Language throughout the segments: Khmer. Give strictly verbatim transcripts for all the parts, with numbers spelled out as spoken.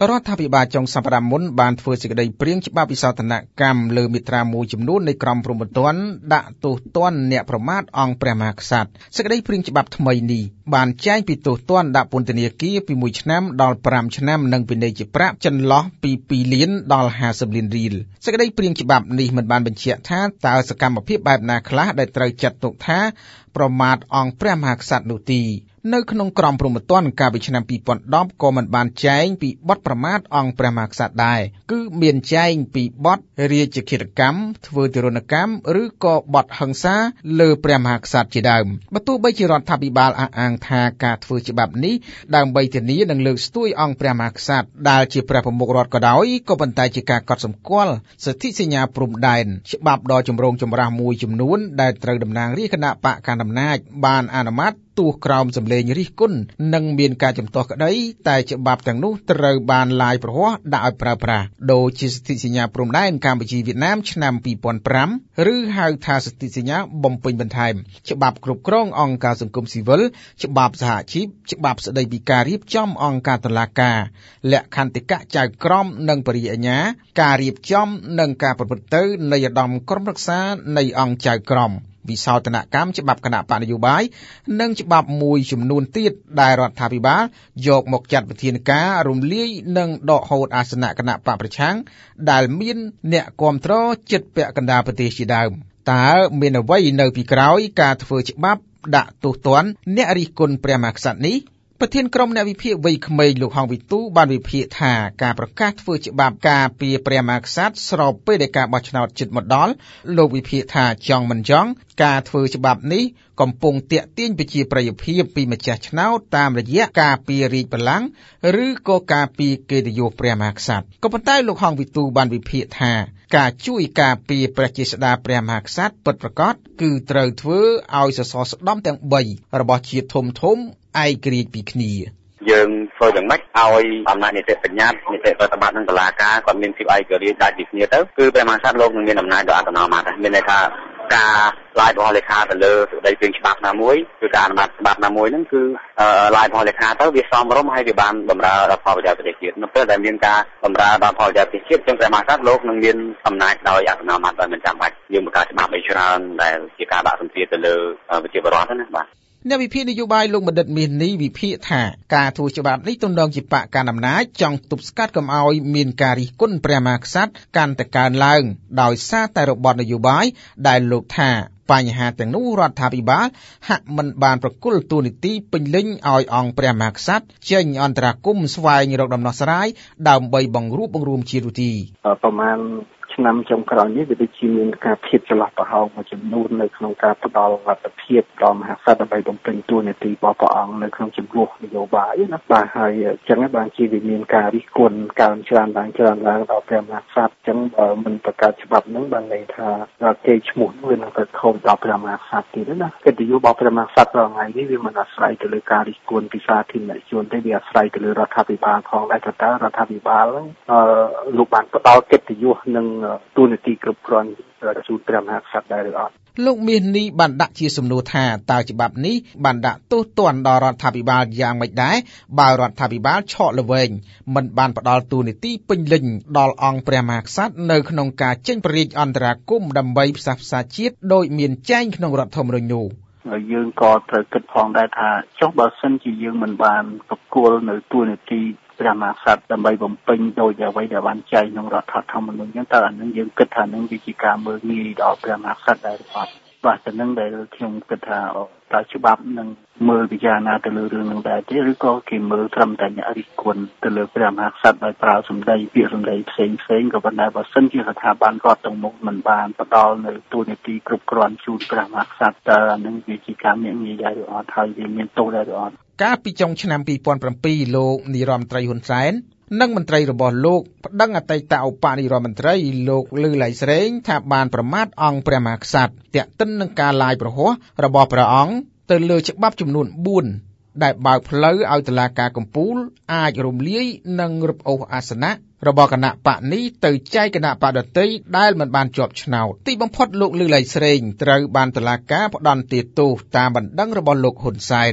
រដ្ឋាភិបាលចុងសប្តាហ៍មុនបានធ្វើសេចក្តីព្រាងច្បាប់វិសោធនកម្មលើមាត្រាមួយចំនួននៃក្រមព្រហ្មទណ្ឌដាក់ទោសទណ្ឌអ្នកប្រមាថអង្គព្រះមហាក្សត្រសេចក្តីព្រាងច្បាប់ថ្មីនេះបានចែងពីទោសទណ្ឌដាក់ពន្ធនាគារពីមួយឆ្នាំដល់ប្រាំឆ្នាំនិងពិន័យជាប្រាក់ចន្លោះពីពីរលានដល់ហាសិបលានរៀលសេចក្តីព្រាងច្បាប់នេះមិនបានបញ្ជាក់ថាតើសកម្មភាពបែបណាខ្លះដែលត្រូវចាត់ទុកថាប្រមាថអង្គព្រះមហាក្សត្រនោះទេនៅក្នុងក្រមព្រហ្មទណ្ឌកាលពីឆ្នាំពីរពាន់ដប់ក៏មិនបានចែងពីបទប្រមាថអង្គព្រះមហាក្សត្រដែរគឺមានចែងពីបទរាជឃាតកម្មធ្វើទារុណកម្មឬក៏បទហិង្សាលើព្រះមហាក្សត្រជាដើមបើទោះបីជារដ្ឋាភិបាលអះអាងថាការធ្វើច្បាប់នេះដើម្បីធានានិងលើកស្ទួយអង្គព្រះមហាក្សត្រដែលជាព្រះប្រមុខរដ្ឋក៏ដោយក៏ប៉ុន្តែជាការកត់សម្គាល់សិទ្ធិសញ្ញាព្រំដែនច្បាប់ដ៏ចម្រូងចម្រាសមួយចំនួនដែលត្រូវតំណាងរាស្ត្រគណៈបកកណ្ដាលអំណាចបានអនុម័តទោះក្រោមសម្លេងរិះគន់និងមានការជំទាស់ក្តីតែច្បាប់ទាំងនោះត្រូវបានឡាយប្រហ័សដាក់ឲ្យប្រើប្រាស់ដូចជាសិទ្ធិសញ្ញាព្រំដែនកម្ពុជាវៀតណាមឆ្នាំពីរពាន់ប្រាំឬហៅថាសិទ្ធិសញ្ញាបំពេញបន្ថែមច្បាប់គ្រប់គ្រងអង្គការសង្គមស៊ីវិលច្បាប់សហជីពច្បាប់ស្តីពីការរៀបចំអង្គការតុលាការលក្ខន្តិកៈចៅក្រមនិងបរិយាអាជ្ញាការរៀបចំនិងការប្រព្រឹត្តទៅនៃឧត្តមក្រុមរក្សានៃអង្គចៅក្រមវិសោធនកម្មច្បាប់គណៈបកនយោបាយនិងច្បាប់មួយចំនួនទៀតដែលរដ្ឋាភិបាលយកមកចាត់វិធានការរំលាយនិងដកហូតអាសនៈគណៈបកប្រឆាំងដែលមានអ្នកគាំទ្រជិតពាក់កណ្ដាលប្រទេសជាដើមតើមានអ្វីនៅពីក្រោយការធ្វើច្បាប់ដាក់ទោសទណ្ឌអ្នករិះគន់ព្រះមហាក្សត្រនេះប្រធានក្រុមអ្នកវិភាគវ័យក្មេងលោកហងវិទូបានវិភាគថាការប្រកាសធ្វើច្បាប់ការពារព្រះមហាក្សត្រស្របពេលដែលការបោះឆ្នោតជិតមកដល់លោកវិភាគថាចង់មិនចង់ការធ្វើច្បាប់នេះកំពុងទាក់ទាញប្រជាប្រិយភាពពីម្ចាស់ឆ្នោតតាមរយៈការពាររាជបល្ល័ង្កឬក៏ការពារកិត្តិយសព្រះមហាក្សត្រក៏ប៉ុន្តែលោកហងវិទូបានវិភាគថាការជួយការពារព្រះជាស្ដាព្រះមហាក្សត្រពិតប្រាកដគឺត្រូវធ្វើឲ្យសសរស្តម្ភទាំងបីរបស់ជាតិធំធំឯករាជ្យពីគ្នាយើងធ្វើយ៉ាងម៉េចឲ្យអំណាចនីតិបញ្ញត្តិនីតិរដ្ឋបាលនិងតុលាការគាត់មានភាពឯករាជ្យដាច់ពីគ្នាទៅគឺព្រះមហាក្សត្រលោកនឹងមានអំណាចដ៏អត្តនោម័តមានន័យថាការឡាយរបស់លេខាទៅលើសេចក្តីព្រាងច្បាប់ណាមួយគឺការអនុម័តច្បាប់ណាមួយហ្នឹងគឺឡាយរបស់លេខាទៅវាសមរម្យហើយវាបានបម្រើដល់ផលប្រយោជន៍ប្រទេសជាតិនៅពេលដែលមានការបម្រើដល់ផលប្រយោជន៍ប្រទេសជាតិចឹងព្រះមហាក្សត្រលោកនឹងមានអំណាចដោយអត្តនោម័តដោយមិនចាំបាច់យើងបង្កើតច្បាប់ឲ្យច្រើនដែលជាការដាក់សម្ពាធទៅលើប្រជាពលរដ្ឋណាបាទអ្នកវិភាគនយោបាយលោកបណ្ឌិតមាសនេះវិភាគថាការធ្វើច្បាប់នេះទំនងជាបកកណ្ដាលអំណាចចង់ទប់ស្កាត់កុំឲ្យមានការរិះគន់ព្រះមហាក្សត្រកាន់តែកើនឡើងដោយសារតែរបបនយោបាយដែលលោកថាបញ្ហាទាំងនោះរដ្ឋាភិបាលហាក់មិនបានប្រគល់ទូនីតិពេញលេញឲ្យអង្គព្រះមហាក្សត្រចេញអន្តរាគមន៍ស្វែងរកដំណោះស្រាយដើម្បីបង្រួបបង្រួមជាតិទីប្រមាណឆ្នាំចុងក្រោយនេះវាដូចជាមានការភាពចន្លោះប្រហោងមួយចំនួននៅក្នុងការផ្ដល់លទ្ធភាពដល់មហាក្សត្រដើម្បីបំពេញតួនាទីរបស់ព្រះអង្គនៅក្នុងចំនួននយោបាយណាបាទហើយអញ្ចឹងបានជាវាមានការរិះគន់កើនច្រើនឡើងច្រើនឡើងដល់ព្រះមហាក្សត្រអញ្ចឹងបើមិនបង្កើតច្បាប់ហ្នឹងបានន័យថាគេឈ្មោះវានឹងទៅខូចដល់ព្រះមហាក្សត្រទៀតណាកិត្តិយសរបស់ព្រះមហាក្សត្ររាល់ថ្ងៃនេះវាមិនអាស្រ័យទៅលើការរិះគន់ពីសាធារណជនទេវាអាស្រ័យទៅលើរដ្ឋាភិបាលផងដែរថាតើរដ្ឋាភិបាលហ្នឹងលោកបានផ្ដល់កិត្តិយសនិងទូនាទីគ្រប់គ្រាន់ជូនព្រះមហាក្សត្រដែរឬអត់លោកមាសនេះបានដាក់ជាសំណួរថាតើច្បាប់នេះបានដាក់ទោសទណ្ឌដល់រដ្ឋាភិបាលយ៉ាងម៉េចដែរបើរដ្ឋាភិបាលឆក់ល្វែងមិនបានផ្ដល់ទូនាទីពេញលេញដល់អង្គព្រះមហាក្សត្រនៅក្នុងការចេញព្រះរាជអន្តរាគមន៍ដើម្បីផ្សះផ្សាជាតិដោយមានចែងក្នុងរដ្ឋធម្មនុញ្ញនោះយើងក៏ត្រូវគិតផងដែរថាចុះបើសិនជាយើងមិនបានប្រគល់នៅទូនាទីព្រះមហាក្សត្រដើម្បីបំពេញដោយអ្វីដែលបានចែងក្នុងរដ្ឋធម្មនុញ្ញហ្នឹងតើអានឹងយើងគិតថានឹងវាជាការមើលងាយដល់ព្រះមហាក្សត្រដែរឬអត់បាទតែនឹងដែលខ្ញុំគិតថាតើច្បាប់នឹងមើលពិចារណាទៅលើរឿងនឹងដែរទេឬក៏គេមើលត្រឹមតែអ្នករិះគន់ទៅលើព្រះមហាក្សត្រដោយប្រើសម្ដីពាក្យសម្ដីផ្សេងផ្សេងក៏ប៉ុន្តែបើសិនជាស្ថាប័នរដ្ឋទាំងនោះមិនបានផ្ដល់នៅទូនាទីគ្រប់គ្រាន់ជូនព្រះមហាក្សត្រតើអានឹងវាជាការមាក់ងាយដែរឬអត់ហើយវាមានទោសដែរឬអត់កាលពីចុងឆ្នាំពីរពាន់ប្រាំពីរលោកនាយរដ្ឋមន្ត្រីហ៊ុនសែននិងមន្ត្រីរបស់លោកប្តឹងអតីតឧបនាយករដ្ឋមន្ត្រីលោកលឺឡៃស្រេងថាបានប្រមាថអង្គព្រះមហាក្សត្រទាក់ទិននឹងការឡាយប្រហ័សរបស់ព្រះអង្គទៅលើច្បាប់ចំនួនបួនដែលបើកផ្លូវឲ្យតុលាការកំពូលអាចរំលាយនិងរឹបអូសអាសនៈរបស់គណៈបកនេះទៅចែកគណៈបកដទៃដែលមិនបានជាប់ឆ្នោតទីបំផុតលោកលឺឡៃស្រេងត្រូវបានតុលាការផ្តន្ទាទោសតាមបណ្ដឹងរបស់លោកហ៊ុនសែន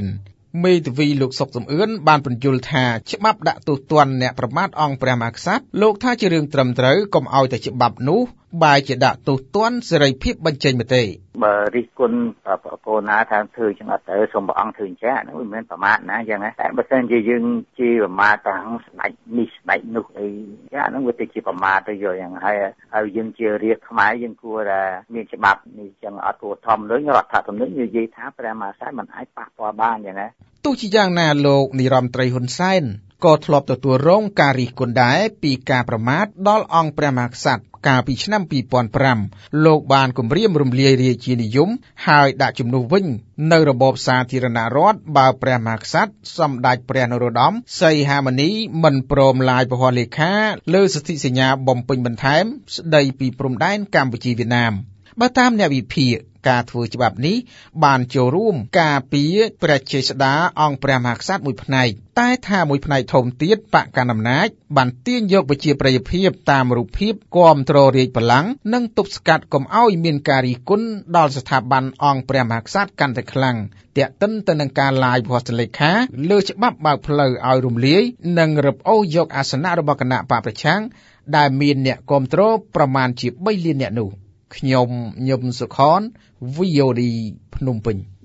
មេធាវីលោកសុកសំអឿនបានបញ្យល់ថាច្បាប់ដាក់ទោសទណ្ឌអ្នកប្រមាថអង្គព្រះមហាក្សត្រលោកថាជារឿងត្រឹមត្រូវកុំឲ្យតែច្បាប់នោះបែរជាដាក់ទោសទណ្ឌសេរីភាពបញ្ចេញមតិបើរិះគន់កូនណាថាធ្វើចឹងអត់ទៅសូមព្រះអង្គធ្វើអញ្ចឹងហ្នឹងវាមិនមែនប្រមាថណាចឹងណាតែបើសិនជាយើងជាប្រមាថទាំងស្ដេចនេះស្ដេចនោះអីចាហ្នឹងវាទៅជាប្រមាថទៅយកយ៉ាងហើយហើយយើងជារាជខ្មែរយើងគួរតែមានច្បាប់នេះចឹងអត់គួរធំនឹងរដ្ឋធម្មនុញ្ញនិយាយថាព្រះមហាក្សត្រមិនអាចប៉ះពាល់បានចឹងណាទោះជាយ៉ាងណាលោកនាយរដ្ឋមន្ត្រីហ៊ុនសែនក៏ធ្លាប់ទទួលរងការរិះគន់ដែរពីការប្រមាថដល់អង្គព្រះមហាក្សត្រកាលពីឆ្នាំពីរពាន់ប្រាំលោកបានគម្រាមរំលាយរាជានិយមហើយដាក់ជំនួសវិញនៅរបបសាធារណរដ្ឋបើព្រះមហាក្សត្រសម្ដេចព្រះនរោត្តមសីហមុនីមិនព្រមឡាយពហុលេខាលើសន្ធិសញ្ញាបំពេញបន្ថែមស្ដីពីព្រំដែនកម្ពុជាវៀតណាមបើតាមអ្នកវិភាគការធ្វើច្បាប់នេះបានចូលរួមការពារព្រះចេស្តាអង្គព្រះមហាក្សត្រមួយផ្នែកតែថាមួយផ្នែកធំទៀតបកកណ្ដាលអំណាចបានទាញយកប្រជាប្រិយភាពតាមរូបភាពគាំទ្ររាជបល្ល័ង្កនិងទប់ស្កាត់កុំឲ្យមានការរិះគន់ដល់ស្ថាប័នអង្គព្រះមហាក្សត្រកាន់តែខ្លាំងទាក់ទិនទៅនឹងការឡាយពហុលេខាលើច្បាប់បើកផ្លូវឲ្យរំលាយនិងរឹបអូសយកអាសនៈរបស់គណៈបកប្រឆាំងដែលមានអ្នកគាំទ្រប្រមាណជាបីលានអ្នកនោះខ្ញុំញឹមសុខន វី អូ ឌី ភ្នំពេញ